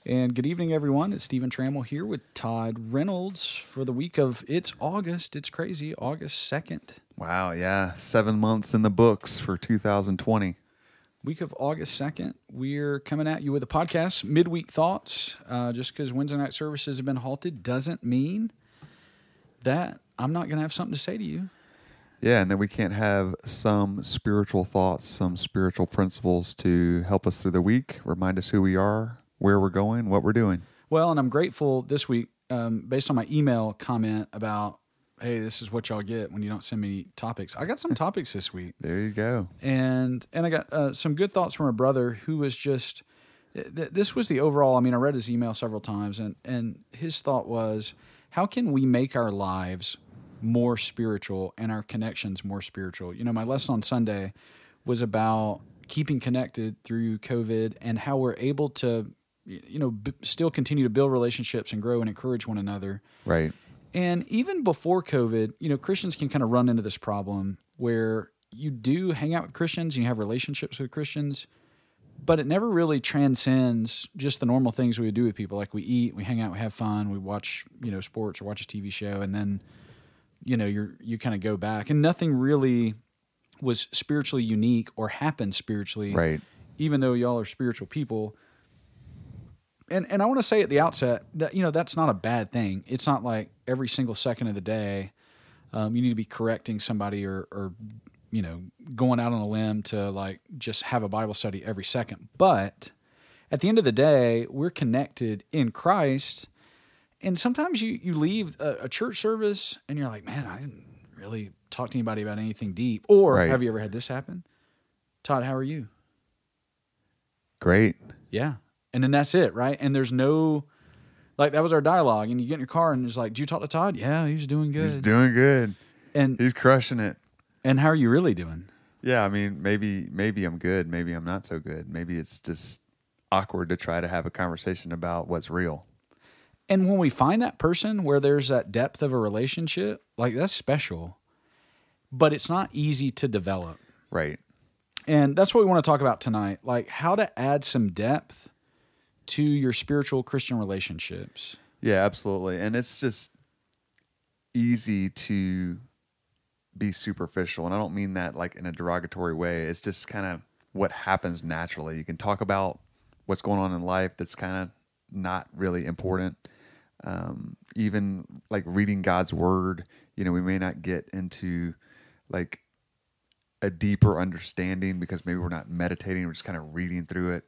And good evening, everyone. It's Stephen Trammell here with Todd Reynolds for the week of, it's August. It's crazy. August 2nd. Wow, yeah. 7 months in the books for 2020. Week of August 2nd. We're coming at you with a podcast, Midweek Thoughts. Just because Wednesday night services have been halted doesn't mean that I'm not going to have something to say to you. Yeah, and then we can't have some spiritual thoughts, some spiritual principles to help us through the week, remind us who we are, where we're going, what we're doing. Well, and I'm grateful this week, based on my email comment about, hey, this is what y'all get when you don't send me topics. I got some topics this week. There you go. And I got some good thoughts from a brother who was just, this was the overall, I mean, I read his email several times, and his thought was, how can we make our lives more spiritual and our connections more spiritual? You know, my lesson on Sunday was about keeping connected through COVID and how we're able to, still continue to build relationships and grow and encourage one another. Right. And even before COVID, Christians can kind of run into this problem where you do hang out with Christians and you have relationships with Christians, but it never really transcends just the normal things we would do with people. Like we eat, we hang out, we have fun, we watch, sports or watch a TV show, and then, you kind of go back. And nothing really was spiritually unique or happened spiritually, right? Even though y'all are spiritual people. And I want to say at the outset that, that's not a bad thing. It's not like every single second of the day you need to be correcting somebody or going out on a limb to like just have a Bible study every second. But at the end of the day, we're connected in Christ. And sometimes you leave a church service and you're like, man, I didn't really talk to anybody about anything deep. Or right. Have you ever had this happen? Todd, how are you? Great. Yeah. And then that's it, right? And there's no, like, that was our dialogue. And you get in your car and it's like, did you talk to Todd? Yeah, he's doing good. He's doing good. And he's crushing it. And how are you really doing? Yeah, I mean, maybe I'm good. Maybe I'm not so good. Maybe it's just awkward to try to have a conversation about what's real. And when we find that person where there's that depth of a relationship, like, that's special. But it's not easy to develop. Right. And that's what we want to talk about tonight, like how to add some depth to your spiritual Christian relationships. Yeah, absolutely. And it's just easy to be superficial. And I don't mean that like in a derogatory way. It's just kind of what happens naturally. You can talk about what's going on in life that's kind of not really important. Even like reading God's word, we may not get into like a deeper understanding because maybe we're not meditating, we're just kind of reading through it.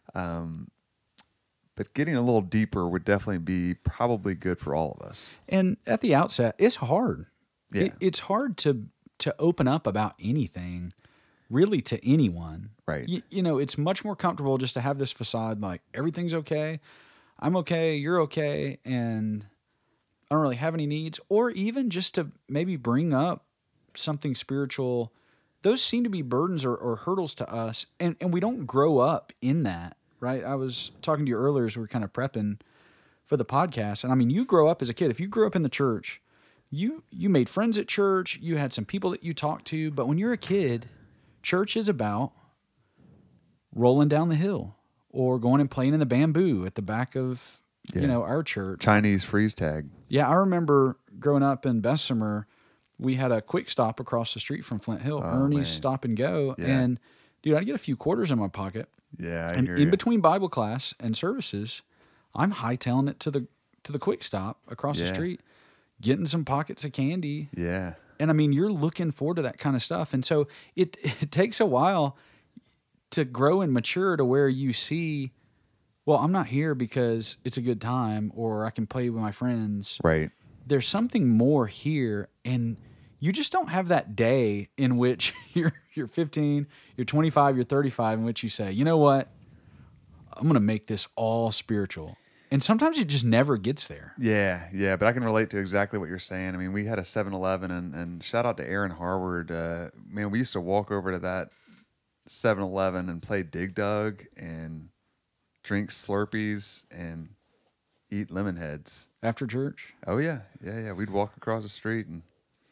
But getting a little deeper would definitely be probably good for all of us. And at the outset, it's hard. Yeah. It's hard to open up about anything, really, to anyone. Right. It's much more comfortable just to have this facade like, everything's okay, I'm okay, you're okay, and I don't really have any needs. Or even just to maybe bring up something spiritual. Those seem to be burdens or hurdles to us, and we don't grow up in that. Right, I was talking to you earlier as we were kind of prepping for the podcast, and I mean, you grow up as a kid. If you grew up in the church, you made friends at church, you had some people that you talked to, but when you're a kid, church is about rolling down the hill or going and playing in the bamboo at the back of our church. Chinese freeze tag. Yeah, I remember growing up in Bessemer, we had a quick stop across the street from Flint Hill, Ernie's Stop and Go, and dude, I'd get a few quarters in my pocket. Yeah, and in between Bible class and services, I'm hightailing it to the quick stop across the street, getting some pockets of candy. Yeah. And I mean, you're looking forward to that kind of stuff. And so it takes a while to grow and mature to where you see, well, I'm not here because it's a good time or I can play with my friends. Right. There's something more here, and you just don't have that day in which you're 15, you're 25, you're 35, in which you say, you know what? I'm going to make this all spiritual. And sometimes it just never gets there. Yeah, but I can relate to exactly what you're saying. I mean, we had a 7-Eleven, and shout out to Aaron Harward. Man, we used to walk over to that 7-Eleven and play Dig Dug and drink Slurpees and eat lemon heads. After church? Oh, yeah. We'd walk across the street and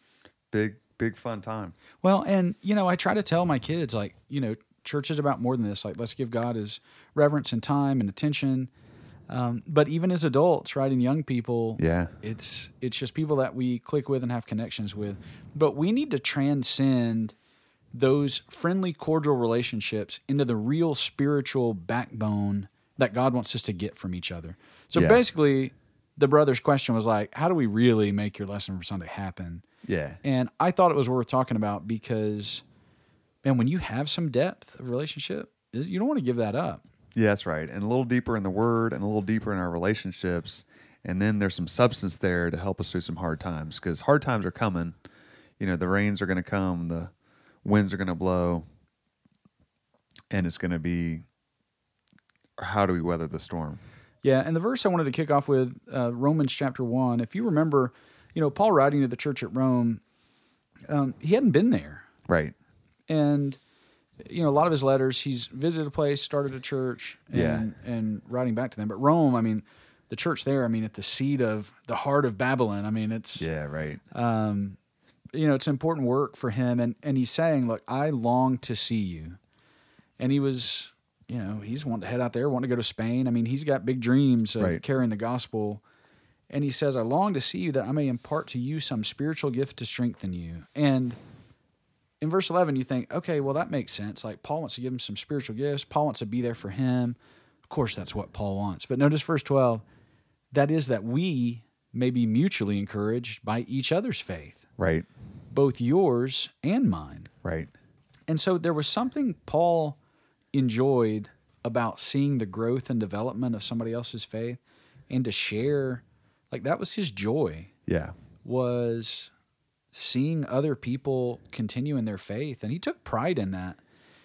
big fun time. Well, and, I try to tell my kids, like, church is about more than this. Like, let's give God his reverence and time and attention. But even as adults, right, and young people, Yeah. it's just people that we click with and have connections with. But we need to transcend those friendly, cordial relationships into the real spiritual backbone that God wants us to get from each other. So Yeah. basically, the brother's question was like, how do we really make your lesson for Sunday happen? Yeah. And I thought it was worth talking about because, man, when you have some depth of relationship, you don't want to give that up. Yeah, that's right. And a little deeper in the Word and a little deeper in our relationships. And then there's some substance there to help us through some hard times, because hard times are coming. You know, the rains are going to come, the winds are going to blow, and it's going to be, how do we weather the storm? Yeah, and the verse I wanted to kick off with, Romans chapter 1. If you remember, Paul writing to the church at Rome, he hadn't been there. Right. And, a lot of his letters, he's visited a place, started a church, and writing back to them. But Rome, I mean, the church there, I mean, at the seat of the heart of Babylon, I mean, it's... Yeah, right. It's important work for him. And he's saying, look, I long to see you. And he was... he's wanting to head out there, wanting to go to Spain. I mean, he's got big dreams of carrying the gospel. And he says, I long to see you that I may impart to you some spiritual gift to strengthen you. And in verse 11, you think, okay, well, that makes sense. Like, Paul wants to give him some spiritual gifts. Paul wants to be there for him. Of course, that's what Paul wants. But notice verse 12, that is that we may be mutually encouraged by each other's faith. Right. Both yours and mine. Right. And so there was something Paul enjoyed about seeing the growth and development of somebody else's faith, and to share, like, that was his joy. Yeah. Was seeing other people continue in their faith, and he took pride in that.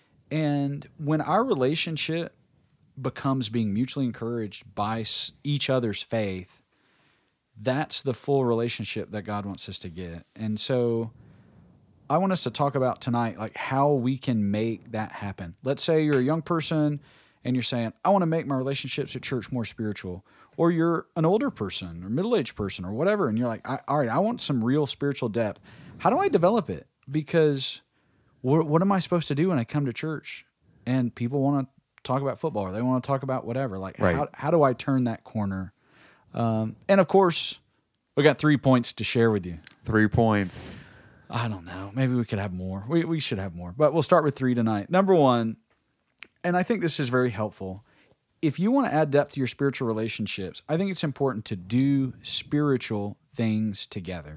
And when our relationship becomes being mutually encouraged by each other's faith, that's the full relationship that God wants us to get. And so I want us to talk about tonight, like, how we can make that happen. Let's say you're a young person and you're saying, I want to make my relationships at church more spiritual. Or you're an older person or middle-aged person or whatever, and you're like, all right, I want some real spiritual depth. How do I develop it? Because what am I supposed to do when I come to church and people want to talk about football or they want to talk about whatever? Like, how do I turn that corner? And of course, we got 3 points to share with you. 3 points. I don't know. Maybe we could have more. We should have more. But we'll start with 3 tonight. Number 1, and I think this is very helpful. If you want to add depth to your spiritual relationships, I think it's important to do spiritual things together.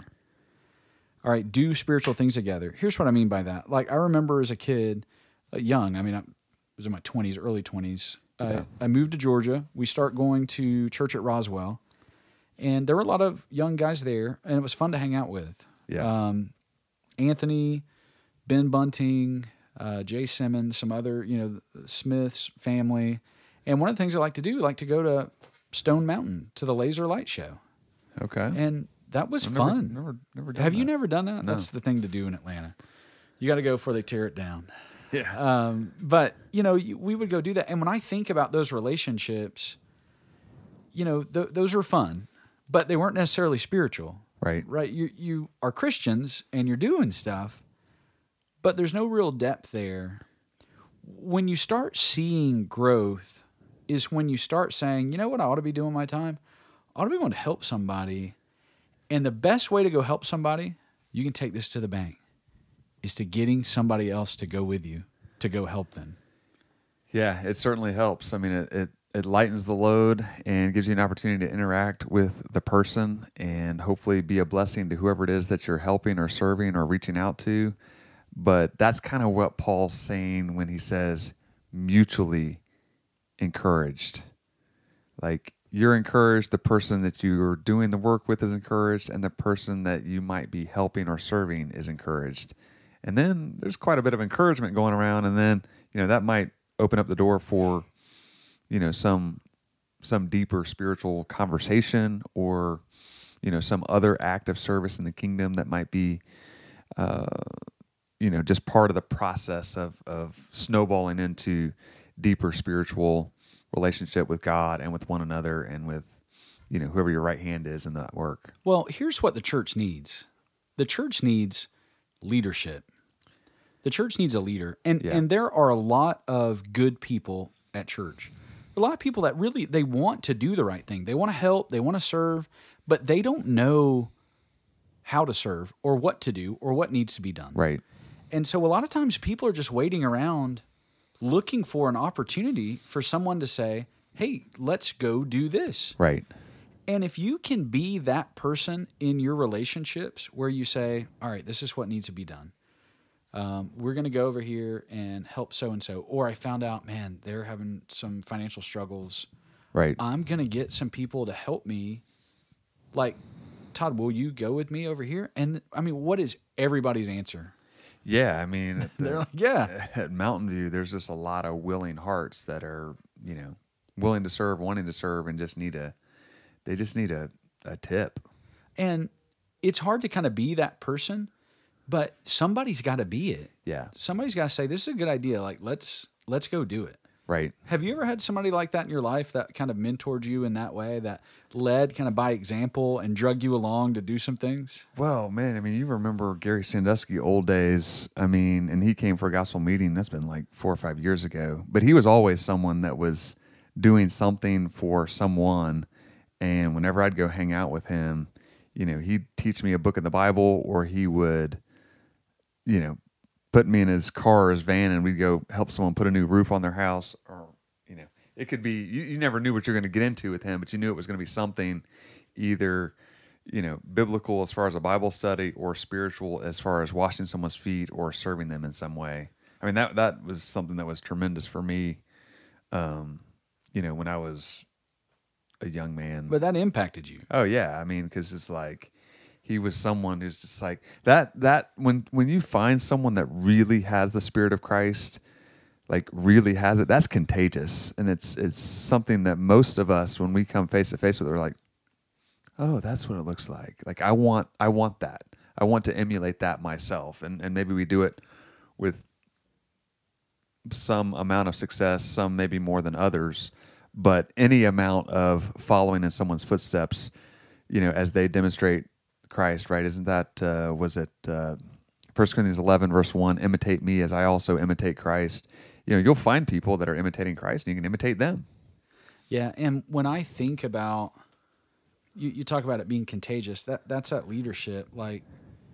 All right, do spiritual things together. Here's what I mean by that. Like, I remember as a kid, young, I mean, I was in my 20s, early 20s. I moved to Georgia. We start going to church at Roswell. And there were a lot of young guys there, and it was fun to hang out with. Yeah. Anthony, Ben Bunting, Jay Simmons, some other, Smith's family. And one of the things I like to do, I like to go to Stone Mountain to the Laser Light Show. Okay. And that was fun. Never done Have that. you never done that? No. That's the thing to do in Atlanta. You got to go before they tear it down. Yeah. But, we would go do that. And when I think about those relationships, those are fun, but they weren't necessarily spiritual. Right. Right? You are Christians and you're doing stuff, but there's no real depth there. When you start seeing growth is when you start saying, you know what I ought to be doing my time? I ought to be going to help somebody. And the best way to go help somebody, you can take this to the bank, is to getting somebody else to go with you, to go help them. Yeah, it certainly helps. I mean, it lightens the load and gives you an opportunity to interact with the person and hopefully be a blessing to whoever it is that you're helping or serving or reaching out to. But that's kind of what Paul's saying when he says mutually encouraged. Like, you're encouraged, the person that you're doing the work with is encouraged, and the person that you might be helping or serving is encouraged. And then there's quite a bit of encouragement going around, and then, that might open up the door for, some deeper spiritual conversation or, some other act of service in the kingdom that might be, just part of the process of snowballing into deeper spiritual relationship with God and with one another and with, whoever your right hand is in that work. Well, here's what the church needs. The church needs leadership. The church needs a leader. And there are a lot of good people at church. a lot of people that really, they want to do the right thing. They want to help, they want to serve, but they don't know how to serve or what to do or what needs to be done. Right. And so a lot of times people are just waiting around looking for an opportunity for someone to say, hey, let's go do this. Right. And if you can be that person in your relationships where you say, all right, this is what needs to be done. We're going to go over here and help so-and-so. Or I found out, man, they're having some financial struggles. Right. I'm going to get some people to help me. Like, Todd, will you go with me over here? And I mean, what is everybody's answer? Yeah, I mean, They're like, yeah. at Mountain View, there's just a lot of willing hearts that are, willing to serve, wanting to serve, and they just need a tip. And it's hard to kind of be that person, but somebody's got to be it. Yeah. Somebody's got to say, this is a good idea. Like, let's go do it. Right. Have you ever had somebody like that in your life that kind of mentored you in that way, that led kind of by example and drug you along to do some things? Well, man, I mean, you remember Gary Sandusky old days. I mean, and he came for a gospel meeting. That's been like 4 or 5 years ago. But he was always someone that was doing something for someone. And whenever I'd go hang out with him, he'd teach me a book in the Bible, or he would, put me in his car or his van, and we'd go help someone put a new roof on their house. Or, it could be, you never knew what you're going to get into with him, but you knew it was going to be something either, biblical as far as a Bible study, or spiritual as far as washing someone's feet or serving them in some way. I mean, that was something that was tremendous for me, when I was a young man. But that impacted you. Oh yeah. I mean, cause it's like, he was someone who's just like that when you find someone that really has the Spirit of Christ, like really has it, that's contagious. And it's something that most of us, when we come face to face with it, we're like, oh, that's what it looks like. Like I want that. I want to emulate that myself. And maybe we do it with some amount of success, some maybe more than others. But any amount of following in someone's footsteps, as they demonstrate Christ, right? Isn't that, was it 1 Corinthians 11, verse 1, imitate me as I also imitate Christ. You'll find people that are imitating Christ, and you can imitate them. Yeah, and when I think about, you talk about it being contagious, that's that leadership. Like,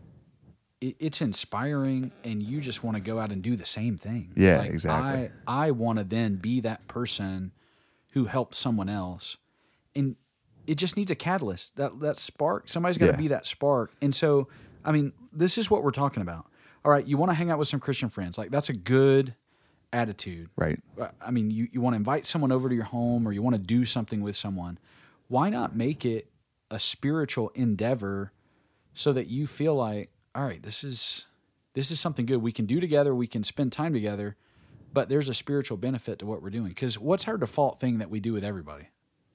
it's inspiring, and you just want to go out and do the same thing. Yeah, like, exactly. I want to then be that person who helps someone else. And it just needs a catalyst, that spark. Somebody's got to be that spark. And so, I mean, this is what we're talking about. All right, you want to hang out with some Christian friends. Like, that's a good attitude. Right. I mean, you want to invite someone over to your home, or you want to do something with someone. Why not make it a spiritual endeavor so that you feel like, all right, this is something good we can do together, we can spend time together, but there's a spiritual benefit to what we're doing. Because what's our default thing that we do with everybody?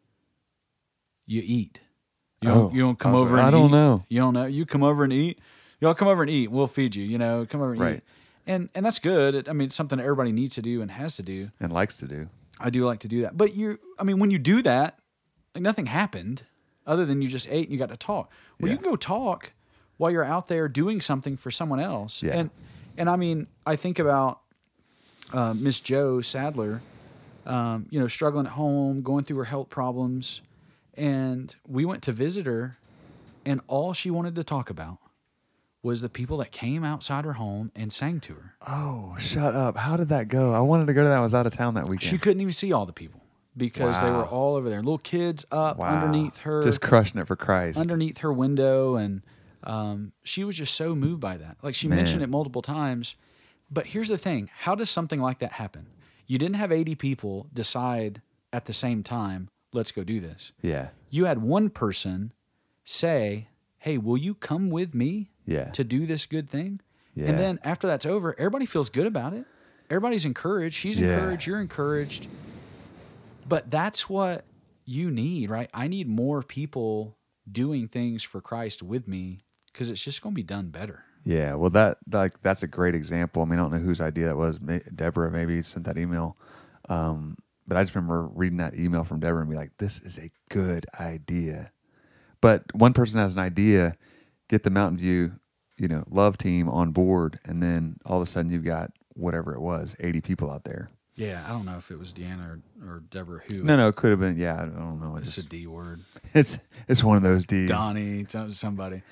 You eat. You don't come over and eat. I don't know. You don't know. You come over and eat. Y'all come over and eat. We'll feed you. Come over and eat. And that's good. It's something that everybody needs to do and has to do. And likes to do. I do like to do that. But when you do that, like, nothing happened other than you just ate and you got to talk. Well, you can go talk while you're out there doing something for someone else. Yeah. And I mean, I think about Miss Jo Sadler, struggling at home, going through her health problems. And we went to visit her, and all she wanted to talk about was the people that came outside her home and sang to her. Oh, shut up. How did that go? I wanted to go to that. I was out of town that weekend. She couldn't even see all the people because they were all over there. Little kids up underneath her. Just crushing it for Christ. Underneath her window. And she was just so moved by that. Like, she mentioned it multiple times. But here's the thing. How does something like that happen? You didn't have 80 people decide at the same time, let's go do this. Yeah. You had one person say, hey, will you come with me to do this good thing? Yeah. And then after that's over, everybody feels good about it. Everybody's encouraged. She's encouraged. You're encouraged. But that's what you need, right? I need more people doing things for Christ with me, because it's just going to be done better. Yeah, well, that's a great example. I mean, I don't know whose idea that was. Deborah maybe sent that email. But I just remember reading that email from Deborah and be like, this is a good idea. But one person has an idea, get the Mountain View, love team on board, and then all of a sudden you've got whatever it was, 80 people out there. Yeah, I don't know if it was Deanna or Deborah who. No, it could have been. Yeah, I don't know. It's a D word. It's one of those D's. Donnie, somebody.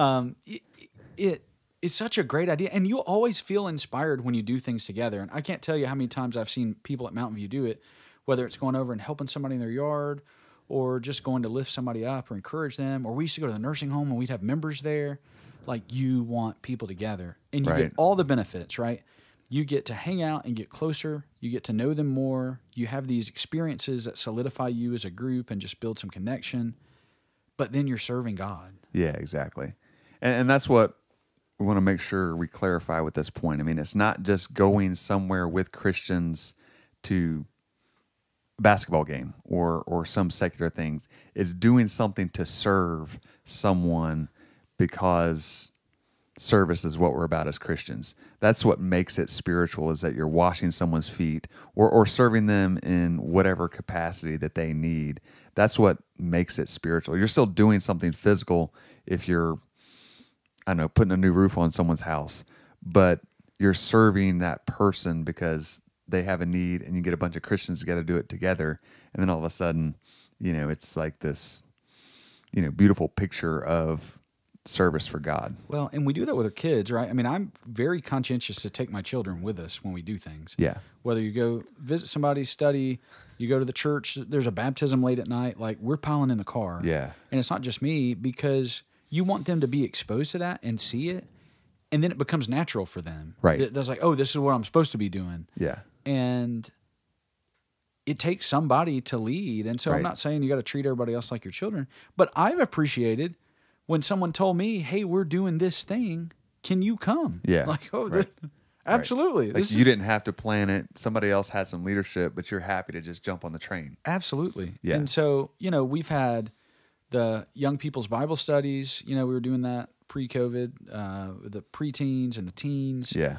It's such a great idea, and you always feel inspired when you do things together. And I can't tell you how many times I've seen people at Mountain View do it, whether it's going over and helping somebody in their yard, or just going to lift somebody up or encourage them. Or we used to go to the nursing home and we'd have members there. Like, you want people together, and you Right. get all the benefits, right? You get to hang out and get closer. You get to know them more. You have these experiences that solidify you as a group and just build some connection. But then you're serving God. Yeah, exactly. And that's what we want to make sure we clarify with this point. I mean, it's not just going somewhere with Christians to a basketball game or some secular things. It's doing something to serve someone, because service is what we're about as Christians. That's what makes it spiritual, is that you're washing someone's feet or serving them in whatever capacity that they need. That's what makes it spiritual. You're still doing something physical if you're, I don't know, putting a new roof on someone's house, but you're serving that person because they have a need, and you get a bunch of Christians together, do it together. And then all of a sudden, it's like this, beautiful picture of service for God. Well, and we do that with our kids, right? I mean, I'm very conscientious to take my children with us when we do things. Yeah. Whether you go visit somebody, study, you go to the church, there's a baptism late at night, like, we're piling in the car. Yeah. And it's not just me, because you want them to be exposed to that and see it, and then it becomes natural for them. Right. That's like, oh, this is what I'm supposed to be doing. Yeah. And it takes somebody to lead. And so I'm Right. not saying you got to treat everybody else like your children, but I've appreciated when someone told me, hey, we're doing this thing. Can you come? Yeah. Like, oh, Right. absolutely. Like, This you didn't have to plan it. Somebody else had some leadership, but you're happy to just jump on the train. Absolutely. Yeah. And so, we've had the young people's Bible studies. We were doing that pre-COVID, the preteens and the teens. Yeah.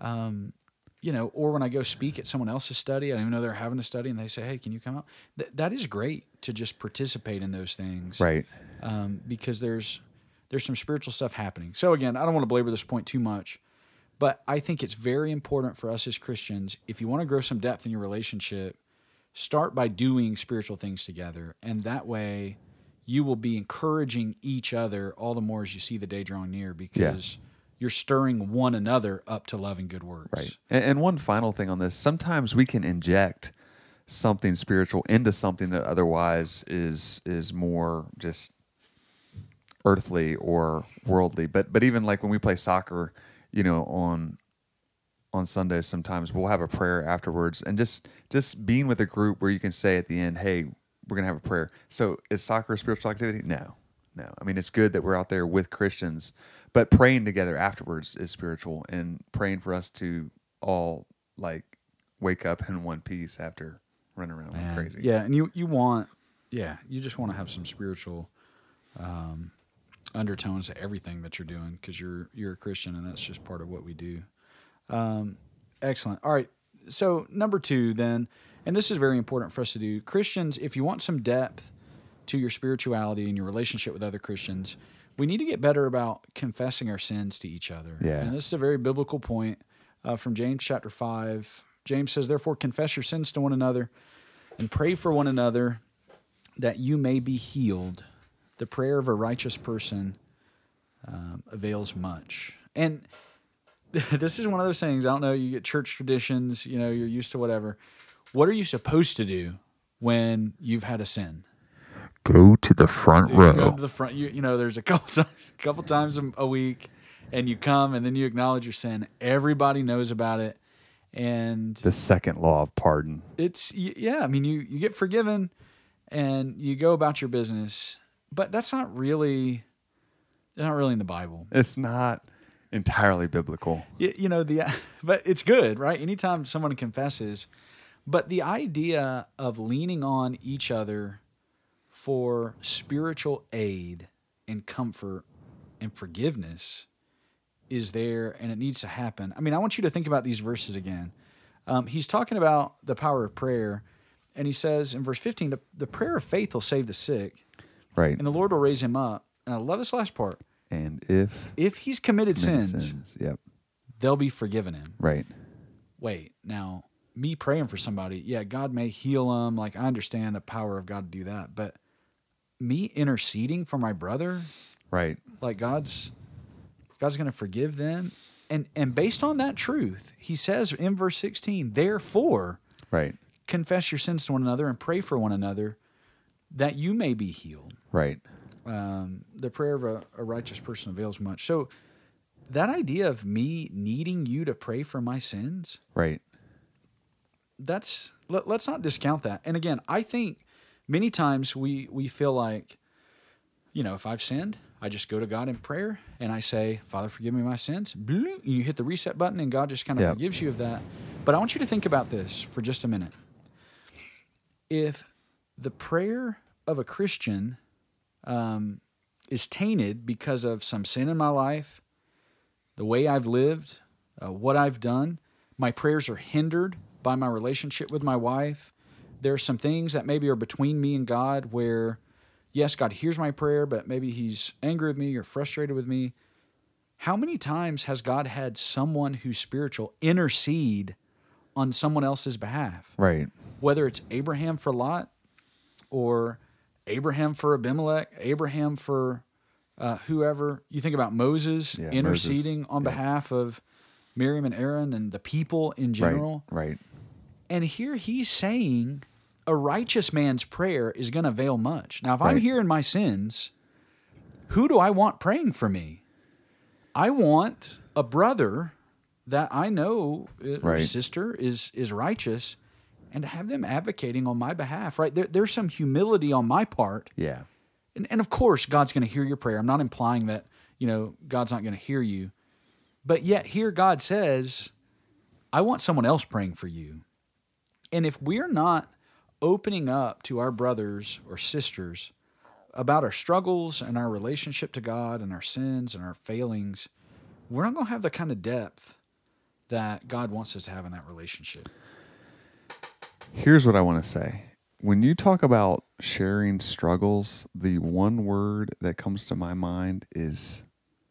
Or when I go speak at someone else's study, I don't even know they're having a study, and they say, hey, can you come out? That is great to just participate in those things. Right. Because there's some spiritual stuff happening. So again, I don't want to belabor this point too much, but I think it's very important for us as Christians, if you want to grow some depth in your relationship, start by doing spiritual things together. And that way you will be encouraging each other all the more as you see the day drawing near, because you're stirring one another up to love and good works. Right. And one final thing on this, sometimes we can inject something spiritual into something that otherwise is more just earthly or worldly. But even like when we play soccer, on Sundays, sometimes we'll have a prayer afterwards, and just being with a group where you can say at the end, hey, we're going to have a prayer. So is soccer a spiritual activity? No. I mean, it's good that we're out there with Christians, but praying together afterwards is spiritual, and praying for us to all like wake up in one piece after running around like crazy. Yeah. And you just want to have some spiritual, undertones to everything that you're doing, because you're a Christian, and that's just part of what we do. Excellent. All right. So number 2 then, and this is very important for us to do. Christians, if you want some depth to your spirituality and your relationship with other Christians, we need to get better about confessing our sins to each other. Yeah. And this is a very biblical point from James chapter 5. James says, therefore, confess your sins to one another and pray for one another that you may be healed. The prayer of a righteous person avails much. And this is one of those things, I don't know, you get church traditions, you're used to whatever. What are you supposed to do when you've had a sin? Go to the front row. Go to the front. There's a couple times a week, and you come, and then you acknowledge your sin. Everybody knows about it, and The second law of pardon. it's I mean, you get forgiven, and you go about your business. But that's not really in the Bible. It's not entirely biblical. But it's good, right? Anytime someone confesses, but the idea of leaning on each other for spiritual aid and comfort and forgiveness is there, and it needs to happen. I mean, I want you to think about these verses again. He's talking about the power of prayer, and he says in verse 15, the prayer of faith will save the sick, Right. and the Lord will raise him up. And I love this last part. And if He's committed sins, yep. they'll be forgiven him. Right. Wait, now, me praying for somebody, yeah, God may heal them. Like, I understand the power of God to do that. But me interceding for my brother, Right. like God's going to forgive them. And based on that truth, he says in verse 16, therefore, Right. confess your sins to one another and pray for one another that you may be healed. Right. The prayer of a righteous person avails much. So that idea of me needing you to pray for my sins, Right. let's not discount that. And again, I think many times we feel like, if I've sinned, I just go to God in prayer and I say, Father, forgive me my sins. And you hit the reset button and God just kind of forgives you of that. But I want you to think about this for just a minute. If the prayer of a Christian is tainted because of some sin in my life, the way I've lived, what I've done, my prayers are hindered by my relationship with my wife. There are some things that maybe are between me and God where, yes, God hears my prayer, but maybe he's angry with me or frustrated with me. How many times has God had someone who's spiritual intercede on someone else's behalf? Right. Whether it's Abraham for Lot or Abraham for Abimelech, Abraham for whoever. You think about Moses interceding on behalf of Miriam and Aaron and the people in general. Right. And here he's saying a righteous man's prayer is going to avail much. Now, if I'm here in my sins, who do I want praying for me? I want a brother that I know, or sister, is righteous, and to have them advocating on my behalf, right? There's some humility on my part. Yeah. And of course, God's going to hear your prayer. I'm not implying that, God's not going to hear you. But yet here God says, I want someone else praying for you. And if we're not opening up to our brothers or sisters about our struggles and our relationship to God and our sins and our failings, we're not going to have the kind of depth that God wants us to have in that relationship. Here's what I want to say. When you talk about sharing struggles, the one word that comes to my mind is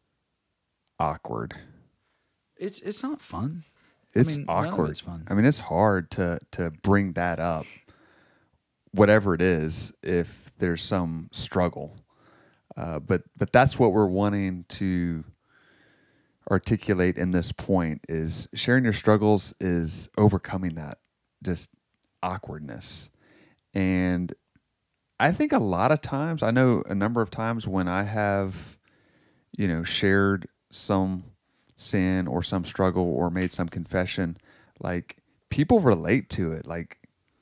awkward. It's not fun. It's none of awkward. it's fun. I mean, it's hard to bring that up, whatever it is, if there's some struggle. But that's what we're wanting to articulate in this point is sharing your struggles is overcoming that just awkwardness. And I think a lot of times, I know a number of times when I have, shared some sin or some struggle or made some confession, like people relate to it. Like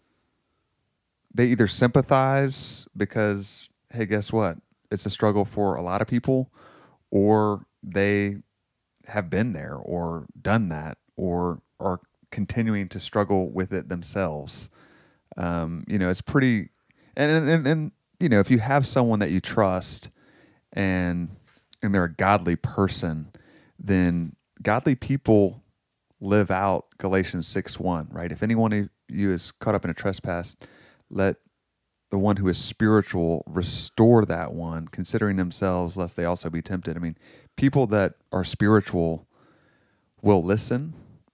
they either sympathize because, hey, guess what? It's a struggle for a lot of people, or they have been there or done that or are continuing to struggle with it themselves. It's pretty, and if you have someone that you trust and they're a godly person, then godly people live out Galatians 6:1, right? If anyone of you is caught up in a trespass, let the one who is spiritual restore that one, considering themselves, lest they also be tempted. I mean, people that are spiritual will listen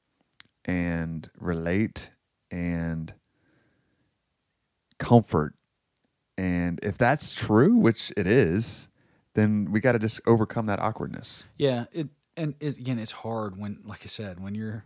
and relate and comfort. And if that's true, which it is, then we got to just overcome that awkwardness. Yeah, again, it's hard when, like I said, when you're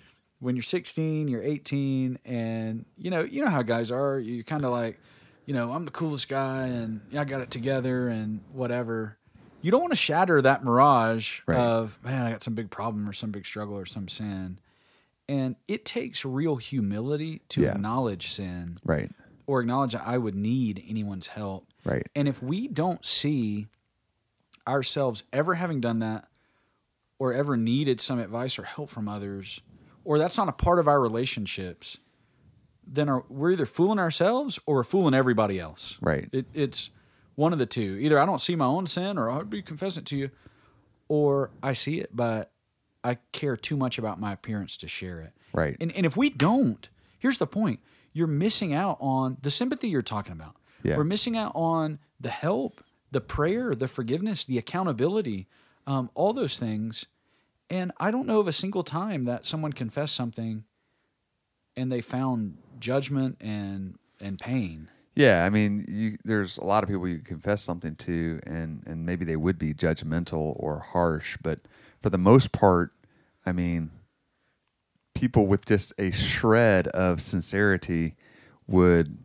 16, you're 18, and you know how guys are. You're kind of like, I'm the coolest guy, and I got it together, and whatever. You don't want to shatter that mirage of, man, I got some big problem or some big struggle or some sin. And it takes real humility to acknowledge sin, right, or acknowledge that I would need anyone's help. Right. And if we don't see ourselves ever having done that or ever needed some advice or help from others, or that's not a part of our relationships, then we're either fooling ourselves or we're fooling everybody else. Right. It's one of the two. Either I don't see my own sin or I'd be confessing it to you, or I see it, but I care too much about my appearance to share it. Right. And if we don't, here's the point. You're missing out on the sympathy you're talking about. Yeah. We're missing out on the help, the prayer, the forgiveness, the accountability, all those things. And I don't know of a single time that someone confessed something and they found judgment and pain. Yeah, I mean, there's a lot of people you confess something to, and maybe they would be judgmental or harsh, but for the most part, I mean, people with just a shred of sincerity would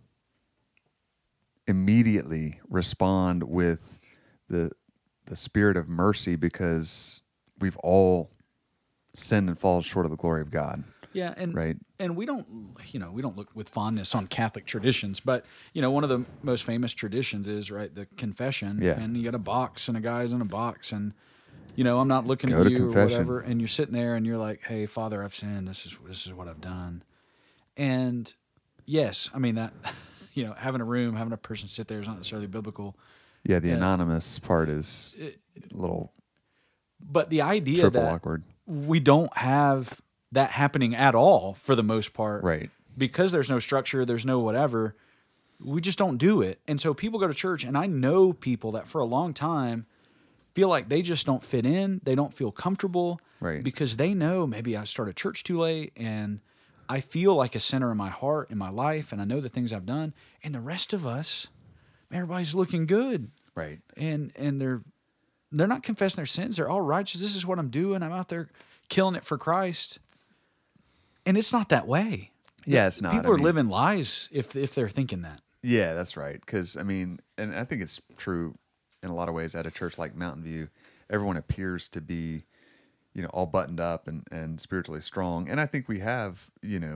immediately respond with the spirit of mercy, because we've all sinned and fallen short of the glory of God. Yeah, and right. And we don't look with fondness on Catholic traditions, but one of the most famous traditions is the confession. Yeah. And you got a box, and a guy's in a box, and I'm not looking Go at to you confession. or whatever, and you're sitting there and you're like, "Hey, Father, I've sinned. This is what I've done." And yes, I mean that having a person sit there is not necessarily biblical. Yeah, the anonymous part is a little, but the idea triple that awkward. We don't have that happening at all for the most part, right? Because there's no structure, there's no whatever. We just don't do it, and so people go to church, and I know people that for a long time feel like they just don't fit in, they don't feel comfortable, right? Because they know maybe I started church too late, and I feel like a sinner in my heart, in my life, and I know the things I've done, and the rest of us, everybody's looking good, right? And they're not confessing their sins. They're all righteous. This is what I'm doing. I'm out there killing it for Christ. And it's not that way. Yeah, it's not. People are living lies if they're thinking that. Yeah, that's right. Because, I mean, and I think it's true in a lot of ways at a church like Mountain View. Everyone appears to be, all buttoned up and spiritually strong. And I think we have,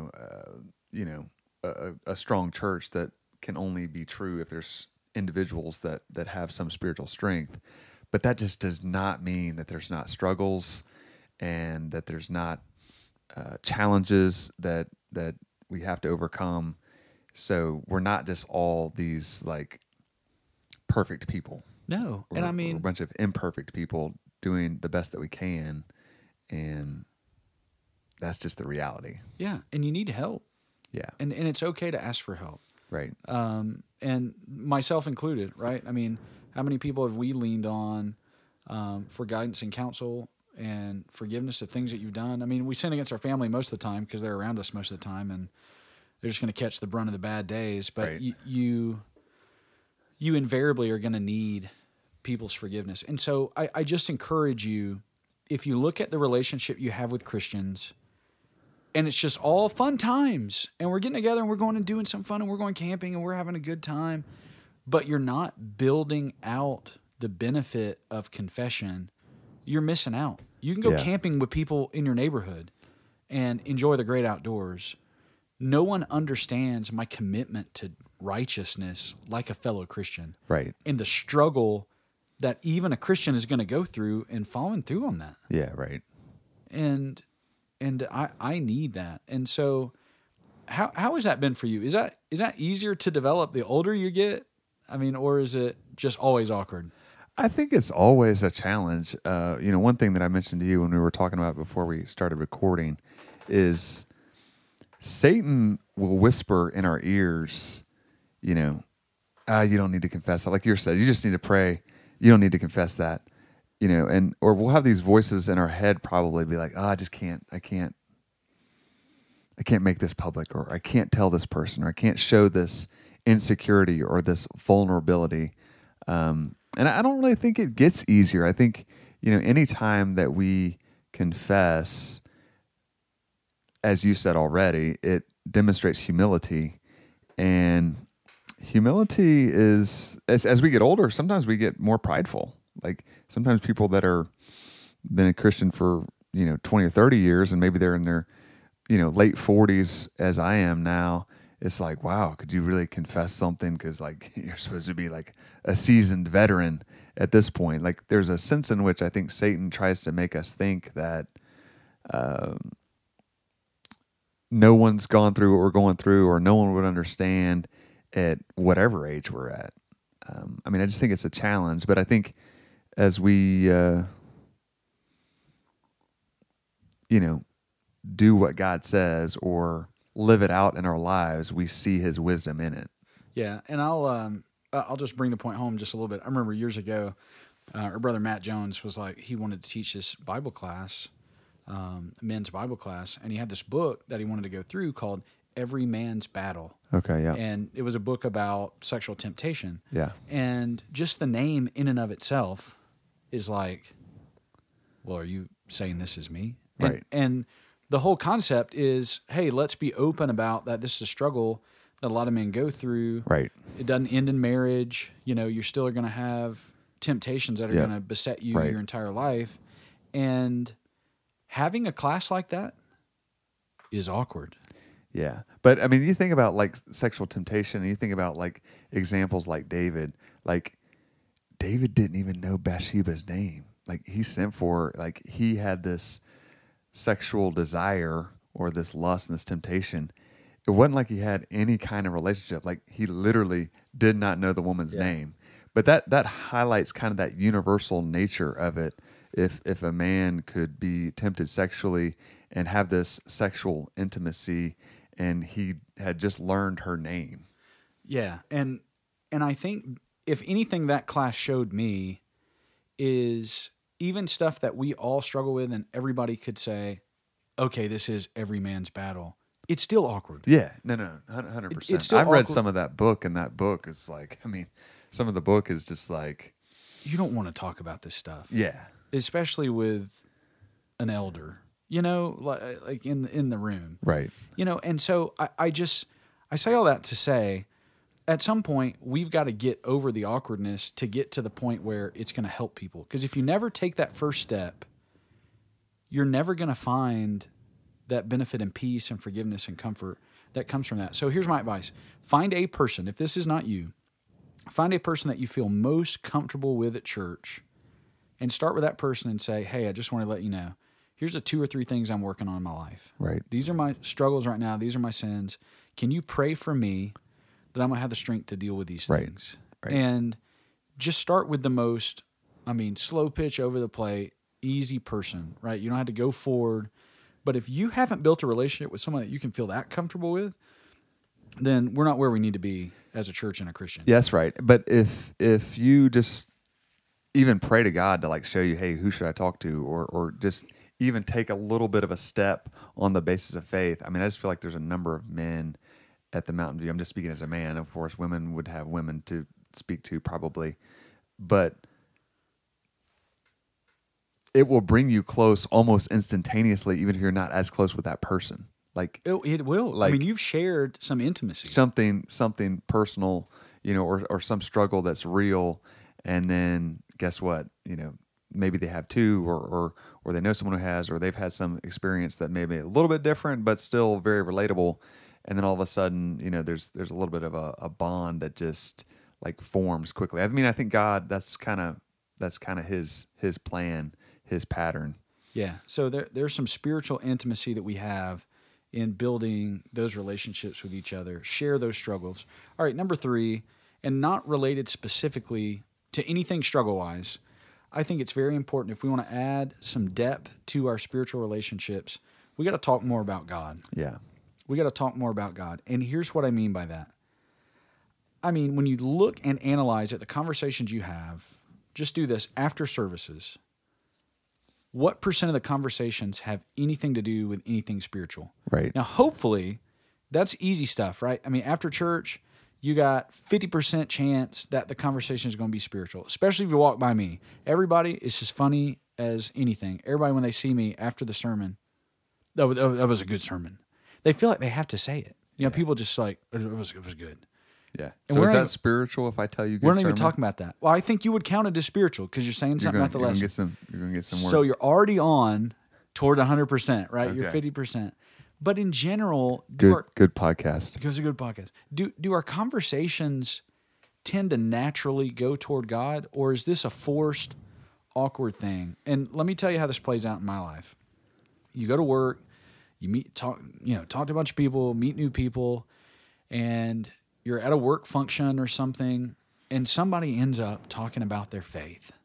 a strong church that can only be true if there's individuals that have some spiritual strength. But that just does not mean that there's not struggles and that there's not challenges that we have to overcome. So we're not just all these like perfect people. No, and I mean we're a bunch of imperfect people doing the best that we can, and that's just the reality. Yeah, and you need help. Yeah, and it's okay to ask for help. Right. And myself included. Right. I mean, how many people have we leaned on for guidance and counsel and forgiveness of things that you've done? I mean, we sin against our family most of the time because they're around us most of the time, and they're just going to catch the brunt of the bad days. But right. you invariably are going to need people's forgiveness. And so I just encourage you, if you look at the relationship you have with Christians, and it's just all fun times, and we're getting together and we're going and doing some fun, and we're going camping and we're having a good time, but you're not building out the benefit of confession, you're missing out. You can go camping with people in your neighborhood and enjoy the great outdoors. No one understands my commitment to righteousness like a fellow Christian. Right. And the struggle that even a Christian is going to go through and following through on that. Yeah, right. And I need that. And so how has that been for you? Is that easier to develop the older you get? I mean, or is it just always awkward? I think it's always a challenge. One thing that I mentioned to you when we were talking about before we started recording is Satan will whisper in our ears, you don't need to confess that. Like you said, you just need to pray. You don't need to confess that. Or we'll have these voices in our head probably be like, I can't make this public, or I can't tell this person, or I can't show this insecurity or this vulnerability. And I don't really think it gets easier. I think, any time that we confess, as you said already, it demonstrates humility. And humility is, as we get older, sometimes we get more prideful. Like sometimes people that are been a Christian for, 20 or 30 years, and maybe they're in their, late 40s as I am now, it's like, wow, could you really confess something? Because like you're supposed to be like a seasoned veteran at this point. Like there's a sense in which I think Satan tries to make us think that no one's gone through what we're going through, or no one would understand at whatever age we're at. I just think it's a challenge, but I think as we, do what God says or live it out in our lives, we see His wisdom in it. Yeah, and I'll just bring the point home just a little bit. I remember years ago, our brother Matt Jones was like, he wanted to teach this Bible class, men's Bible class, and he had this book that he wanted to go through called Every Man's Battle. Okay, yeah. And it was a book about sexual temptation. Yeah. And just the name in and of itself is like, well, are you saying this is me? Right. And the whole concept is, hey, let's be open about that. This is a struggle that a lot of men go through. Right. It doesn't end in marriage. You know, you're still going to have temptations that are going to beset you your entire life. And having a class like that is awkward. Yeah. But I mean, you think about like sexual temptation and you think about like examples like David didn't even know Bathsheba's name. Like he sent for her, like he had this sexual desire or this lust and this temptation. It wasn't like he had any kind of relationship. Like he literally did not know the woman's name. But that highlights kind of that universal nature of it. If a man could be tempted sexually and have this sexual intimacy and he had just learned her name. Yeah. And I think if anything that class showed me is even stuff that we all struggle with and everybody could say, okay, this is every man's battle. It's still awkward. Yeah. No, 100%. It's still I've read awkward. some of that book, and that book is like, I mean, some of the book is just like, You don't want to talk about this stuff. yeah. Especially with an elder, you know, like in the room. Right. You know, and so I say all that to say, at some point, we've got to get over the awkwardness to get to the point where it's going to help people. Because if you never take that first step, you're never going to find that benefit and peace and forgiveness and comfort that comes from that. So here's my advice. Find a person, if this is not you, find a person that you feel most comfortable with at church and start with that person and say, hey, I just want to let you know, here's the 2 or 3 things I'm working on in my life. Right. These are my struggles right now. These are my sins. Can you pray for me that I'm going to have the strength to deal with these things? Right. And just start with the most, slow pitch, over the plate, easy person, right? You don't have to go forward. But if you haven't built a relationship with someone that you can feel that comfortable with, then we're not where we need to be as a church and a Christian. Yeah, that's right. But if you just even pray to God to like show you, hey, who should I talk to? Or just even take a little bit of a step on the basis of faith. I mean, I just feel like there's a number of men at the Mountain View. I'm just speaking as a man. Of course, women would have women to speak to probably. But it will bring you close almost instantaneously, even if you're not as close with that person. Like it will. Like, you've shared some intimacy. Something personal, you know, or some struggle that's real. And then guess what? You know, maybe they have too, or they know someone who has, or they've had some experience that may be a little bit different, but still very relatable. And then all of a sudden, you know, there's a little bit of a bond that just like forms quickly. I mean, I think God, that's kind of his plan, his pattern. Yeah. So there's some spiritual intimacy that we have in building those relationships with each other, share those struggles. All right, number 3, and not related specifically to anything struggle-wise, I think it's very important if we want to add some depth to our spiritual relationships, we got to talk more about God. Yeah. We got to talk more about God. And here's what I mean by that. I mean, when you look and analyze at the conversations you have, just do this after services. What % of the conversations have anything to do with anything spiritual? Right. Now, hopefully, that's easy stuff, right? I mean, after church, you got 50% chance that the conversation is going to be spiritual, especially if you walk by me. Everybody is as funny as anything. Everybody, when they see me after the sermon, that was a good sermon. They feel like they have to say it. You know, people just like, it was good. Yeah. And So we're is not that even- spiritual if I tell you good We're not even sermon? talking about that. Well, I think you would count it as spiritual because you're saying something about the lesson. You're going to get some work. So you're already on toward 100%, right? You're Okay. 50%. But in general, good podcast. it was a good podcast. Do our conversations tend to naturally go toward God, or is this a forced, awkward thing? And let me tell you how this plays out in my life. You go to work, you talk to a bunch of people, meet new people, and you're at a work function or something, and somebody ends up talking about their faith.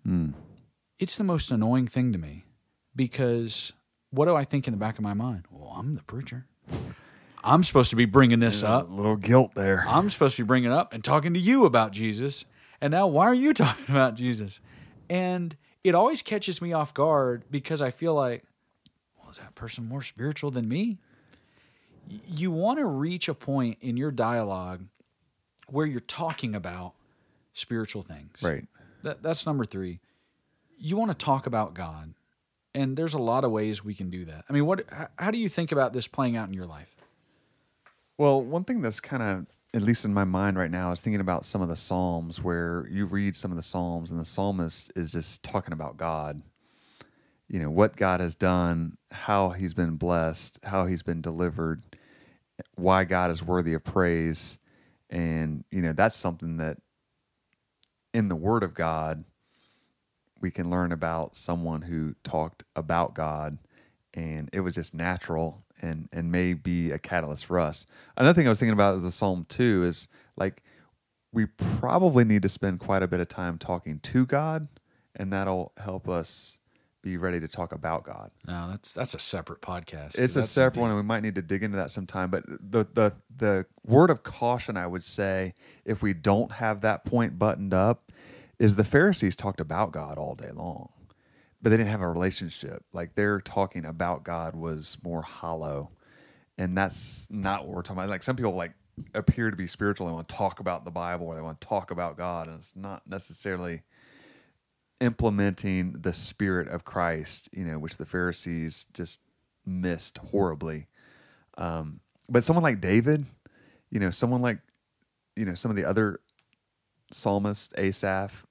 It's the most annoying thing to me because what do I think in the back of my mind? Well, I'm the preacher. I'm supposed to be bringing this up. A little guilt there. I'm supposed to be bringing it up and talking to you about Jesus. And now why are you talking about Jesus? And it always catches me off guard because I feel like, well, is that person more spiritual than me? you want to reach a point in your dialogue where you're talking about spiritual things. Right. That's number 3. You want to talk about God. And there's a lot of ways we can do that. I mean, how do you think about this playing out in your life? Well, one thing that's kind of, at least in my mind right now, is thinking about some of the Psalms where you read some of the Psalms and the psalmist is just talking about God. You know, what God has done, how he's been blessed, how he's been delivered, why God is worthy of praise. And, you know, that's something that in the Word of God, we can learn about someone who talked about God, and it was just natural and may be a catalyst for us. Another thing I was thinking about with the Psalm 2 is, like, we probably need to spend quite a bit of time talking to God, and that'll help us be ready to talk about God. No, that's a separate podcast. It's a separate one, and we might need to dig into that sometime. But the word of caution, I would say, if we don't have that point buttoned up, is the Pharisees talked about God all day long, but they didn't have a relationship. Like, their talking about God was more hollow, and that's not what we're talking about. Like, some people like appear to be spiritual, they want to talk about the Bible or they want to talk about God, and it's not necessarily implementing the Spirit of Christ, you know, which the Pharisees just missed horribly. But someone like David, you know, someone like, you know, some of the other psalmists, Asaph,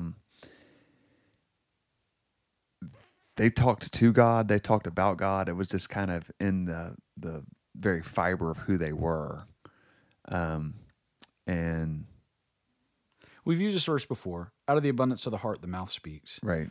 they talked to God, they talked about God. It was just kind of in the very fiber of who they were. And we've used this verse before. Out of the abundance of the heart, the mouth speaks. Right.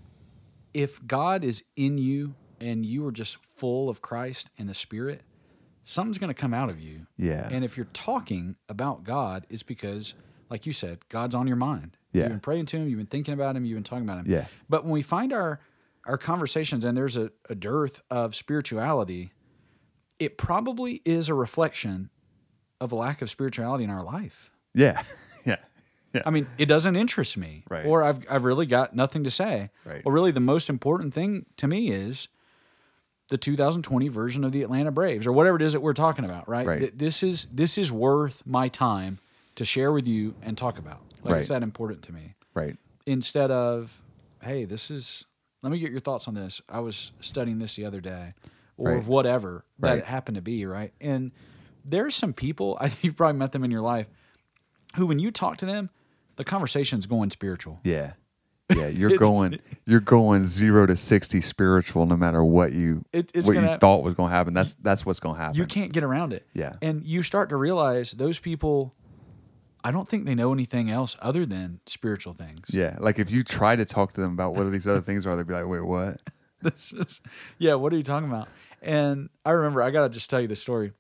If God is in you and you are just full of Christ and the Spirit, something's going to come out of you. Yeah. And if you're talking about God, it's because, like you said, God's on your mind. Yeah. You've been praying to Him, you've been thinking about Him, you've been talking about Him. Yeah. But when we find our conversations and there's a dearth of spirituality, it probably is a reflection of a lack of spirituality in our life. Yeah. Yeah. Yeah. I mean, it doesn't interest me, Right. or I've really got nothing to say. Right. Well, really, the most important thing to me is the 2020 version of the Atlanta Braves, or whatever it is that we're talking about. Right. Right. This is worth my time to share with you and talk about. Like, Right. it's that important to me. Right. Instead of, hey, let me get your thoughts on this. I was studying this the other day, or Right. whatever that Right. it happened to be. Right. And there's some people, I think you've probably met them in your life, who, when you talk to them, the conversation's going spiritual. Yeah. Yeah. You're going 0 to 60 spiritual no matter what you thought was going to happen. That's what's going to happen. You can't get around it. Yeah. And you start to realize those people, I don't think they know anything else other than spiritual things. Yeah. Like, if you try to talk to them about what these other things are, they'd be like, wait, what? What are you talking about? And I remember, I got to just tell you the story.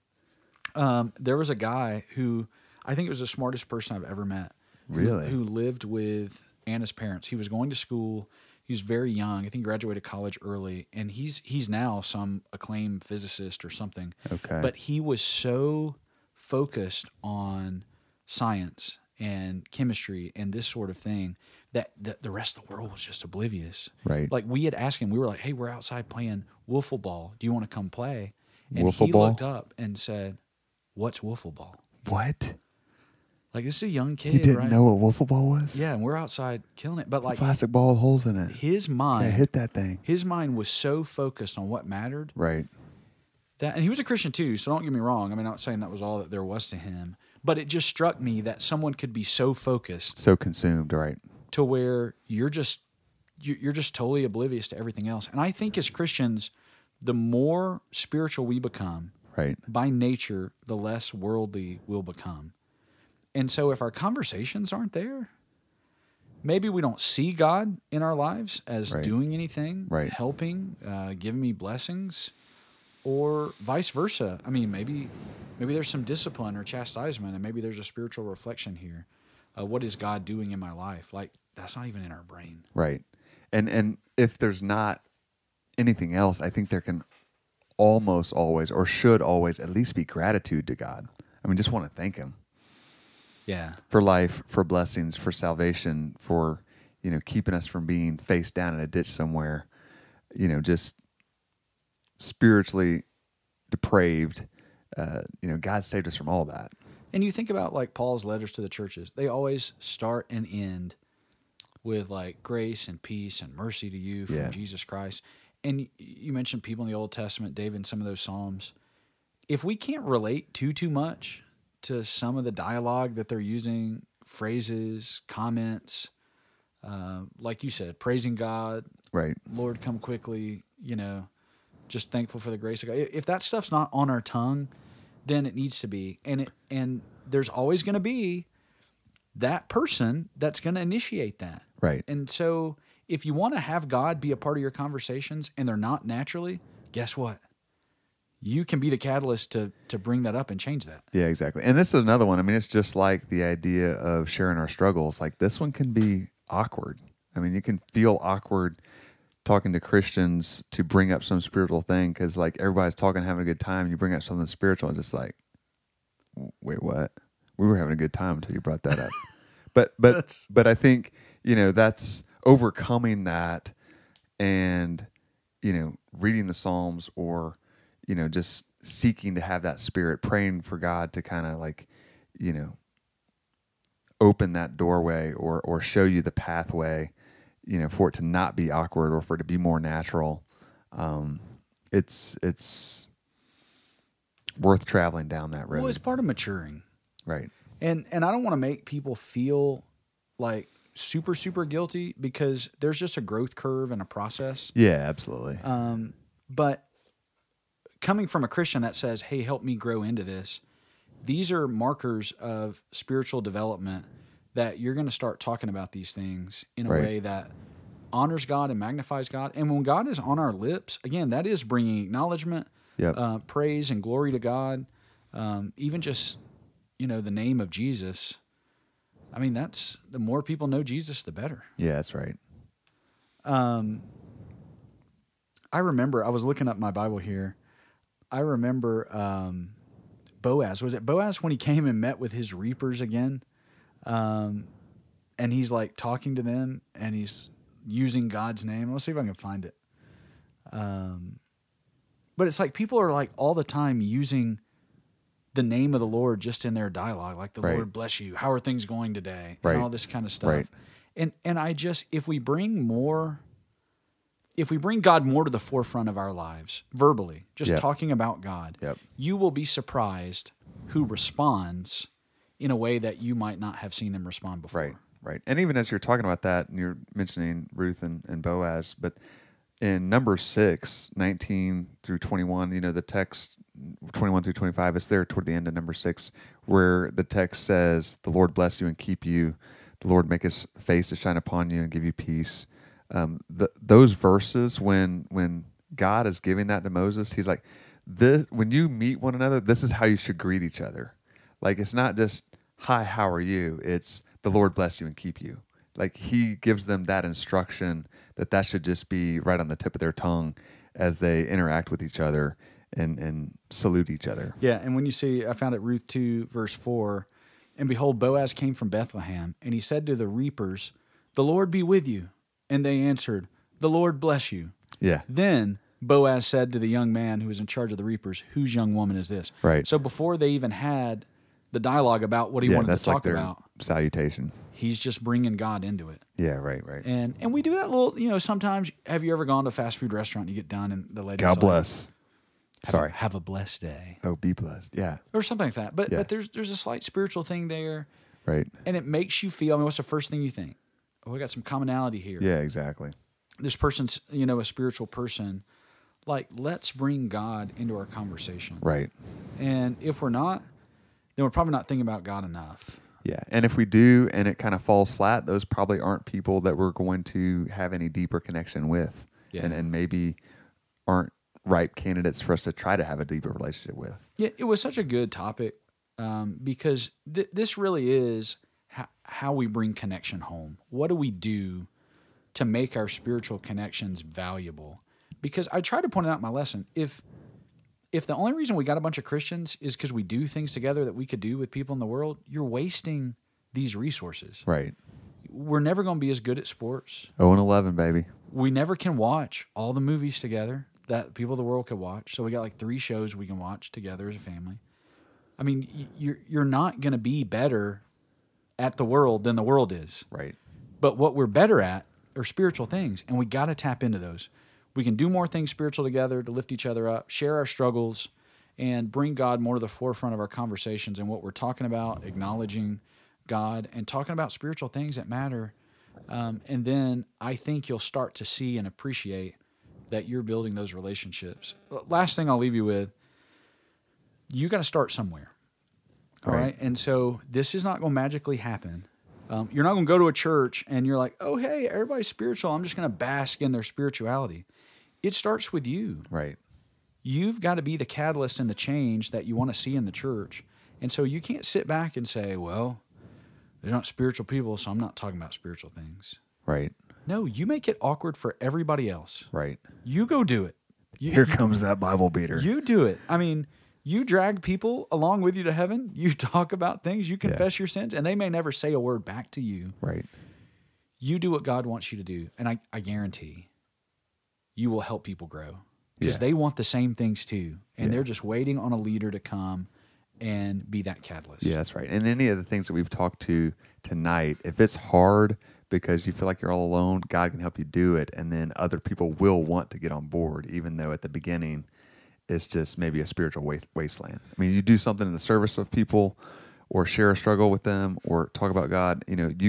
There was a guy who, I think it was the smartest person I've ever met. Really? Who lived with Anna's parents. He was going to school. He was very young. I think he graduated college early, and he's now some acclaimed physicist or something. Okay. But he was so focused on science and chemistry and this sort of thing that the rest of the world was just oblivious. Right. Like, we had asked him, we were like, hey, we're outside playing wiffle ball. Do you want to come play? And Wiffle he ball? looked up and said, what's wiffle ball? What? Like, this is a young kid, He didn't right? know what wiffle ball was? Yeah, and we're outside killing it. But, like, Plastic ball with holes in it. his mind, Yeah, hit that thing. his mind was so focused on what mattered. Right. And he was a Christian too, so don't get me wrong. I mean, I'm not saying that was all that there was to him. But it just struck me that someone could be so focused So consumed, right? to where you're just totally oblivious to everything else. And I think as Christians, the more spiritual we become, Right. by nature, the less worldly we'll become. And so if our conversations aren't there, maybe we don't see God in our lives as Right. doing anything, Right. helping, giving me blessings, or vice versa. I mean, maybe there's some discipline or chastisement, and maybe there's a spiritual reflection here. What is God doing in my life? Like, that's not even in our brain. Right. And if there's not anything else, I think there can almost always, or should always, at least be gratitude to God. I mean, just want to thank Him Yeah. for life, for blessings, for salvation, for, you know, keeping us from being face down in a ditch somewhere, you know, just spiritually depraved, God saved us from all that. And you think about like Paul's letters to the churches, they always start and end with like grace and peace and mercy to you from Yeah. Jesus Christ. And you mentioned people in the Old Testament, David, in some of those Psalms. If we can't relate too much to some of the dialogue that they're using, phrases, comments, like you said, praising God, Right. Lord, come quickly, just thankful for the grace of God. If that stuff's not on our tongue, then it needs to be. And there's always going to be that person that's going to initiate that. Right. And so if you want to have God be a part of your conversations and they're not naturally, guess what? You can be the catalyst to bring that up and change that. Yeah, exactly. And this is another one. I mean, it's just like the idea of sharing our struggles. Like this one can be awkward. I mean, you can feel awkward talking to Christians to bring up some spiritual thing because like everybody's talking, having a good time. You bring up something spiritual and it's just like, wait, what? We were having a good time until you brought that up. but I think, that's overcoming that and, reading the Psalms or, just seeking to have that spirit, praying for God to kind of like, open that doorway or show you the pathway, for it to not be awkward or for it to be more natural. It's worth traveling down that road. Well, it's part of maturing. Right. And I don't want to make people feel like super guilty because there's just a growth curve and a process. Yeah, absolutely. But coming from a Christian that says, hey, help me grow into this, these are markers of spiritual development that you're going to start talking about these things in a Right. way that honors God and magnifies God. And when God is on our lips, again, that is bringing acknowledgement, Yep. praise and glory to God, even just, the name of Jesus. I mean, that's the more people know Jesus, the better. Yeah, that's right. I remember, I was looking up my Bible here. I remember Boaz. Was it Boaz when he came and met with his reapers again? And he's like talking to them and he's using God's name. Let's see if I can find it. But it's like people are like all the time using the name of the Lord just in their dialogue, like the Right. Lord bless you. How are things going today? Right. And all this kind of stuff. Right. And I just, if we bring God more to the forefront of our lives, verbally, just Yep. talking about God, Yep. you will be surprised who responds in a way that you might not have seen them respond before. Right, right. And even as you're talking about that, and you're mentioning Ruth and Boaz, but in Numbers 6, 19 through 21, the text 21 through 25, it's there toward the end of number 6, where the text says, the Lord bless you and keep you. The Lord make his face to shine upon you and give you peace. Those verses, when God is giving that to Moses, he's like, when you meet one another, this is how you should greet each other. Like, it's not just, hi, how are you? It's the Lord bless you and keep you. Like, he gives them that instruction that should just be right on the tip of their tongue as they interact with each other and salute each other. Yeah, and when you see, I found it Ruth 2, verse 4, and behold, Boaz came from Bethlehem, and he said to the reapers, the Lord be with you. And they answered, the Lord bless you. Yeah. Then Boaz said to the young man who was in charge of the reapers, whose young woman is this? Right. So before they even had the dialogue about what he wanted that's to talk like their about, salutation. he's just bringing God into it. Yeah, right. And we do that little, sometimes, have you ever gone to a fast food restaurant and you get done and the lady's God like, bless. Sorry. Have a blessed day. Oh, be blessed. Yeah. Or something like that. But Yeah. but there's a slight spiritual thing there. Right. And it makes you feel, what's the first thing you think? Oh, we got some commonality here. Yeah, exactly. This person's, a spiritual person. Like, let's bring God into our conversation. Right. And if we're not, then we're probably not thinking about God enough. Yeah. And if we do and it kind of falls flat, those probably aren't people that we're going to have any deeper connection with. Yeah. And maybe aren't ripe candidates for us to try to have a deeper relationship with. Yeah, it was such a good topic because this really is how we bring connection home. What do we do to make our spiritual connections valuable? Because I try to point out in my lesson, if the only reason we got a bunch of Christians is because we do things together that we could do with people in the world, you're wasting these resources. Right. We're never going to be as good at sports. 0-11, baby. We never can watch all the movies together. that people of the world could watch. So we got like 3 shows we can watch together as a family. I mean, you're not going to be better at the world than the world is. Right. But what we're better at are spiritual things, and we got to tap into those. We can do more things spiritual together to lift each other up, share our struggles, and bring God more to the forefront of our conversations and what we're talking about, acknowledging God and talking about spiritual things that matter. And then I think you'll start to see and appreciate that you're building those relationships. Last thing I'll leave you with, you got to start somewhere. All right. And so this is not going to magically happen. You're not going to go to a church and you're like, oh, hey, everybody's spiritual. I'm just going to bask in their spirituality. It starts with you. Right. You've got to be the catalyst and the change that you want to see in the church. And so you can't sit back and say, well, they're not spiritual people, so I'm not talking about spiritual things. Right. No, you make it awkward for everybody else. Right. You go do it. Here comes that Bible beater. You do it. I mean, you drag people along with you to heaven. You talk about things. You confess your sins, and they may never say a word back to you. Right. You do what God wants you to do, and I guarantee you will help people grow because they want the same things too, and they're just waiting on a leader to come and be that catalyst. Yeah, that's right. And any of the things that we've talked to tonight, if it's hard because you feel like you're all alone, God can help you do it, and then other people will want to get on board, even though at the beginning it's just maybe a spiritual wasteland. I mean, you do something in the service of people or share a struggle with them or talk about God,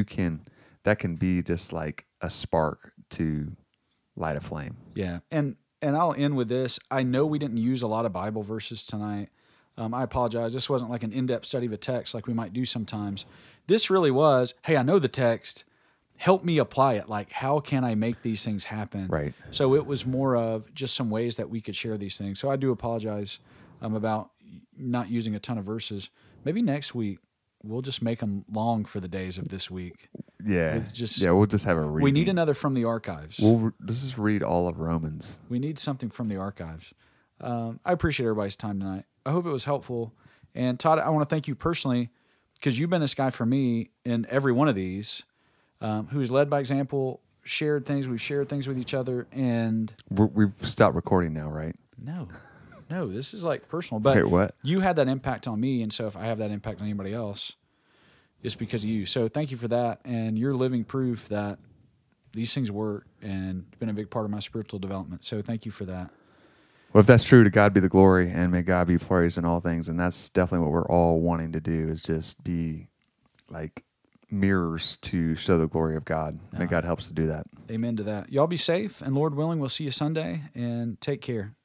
that can be just like a spark to light a flame. Yeah. And I'll end with this. I know we didn't use a lot of Bible verses tonight. I apologize. This wasn't like an in-depth study of a text like we might do sometimes. This really was, hey, I know the text. Help me apply it. Like, how can I make these things happen? Right. So it was more of just some ways that we could share these things. So I do apologize about not using a ton of verses. Maybe next week we'll just make them long for the days of this week. Yeah. We'll just have a reading. We need another from the archives. We'll just read all of Romans. We need something from the archives. I appreciate everybody's time tonight. I hope it was helpful. And Todd, I want to thank you personally because you've been this guy for me in every one of these. Who's led by example, shared things. We've shared things with each other, and we've stopped recording now, right? No, this is like personal. But wait, what? You had that impact on me, and so if I have that impact on anybody else, it's because of you. So thank you for that, and you're living proof that these things work, and it's been a big part of my spiritual development. So thank you for that. Well, if that's true, to God be the glory, and may God be praised in all things, and that's definitely what we're all wanting to do, is just be like mirrors to show the glory of God. May God help us to do that. Amen to that. Y'all be safe, and Lord willing, we'll see you Sunday, and take care.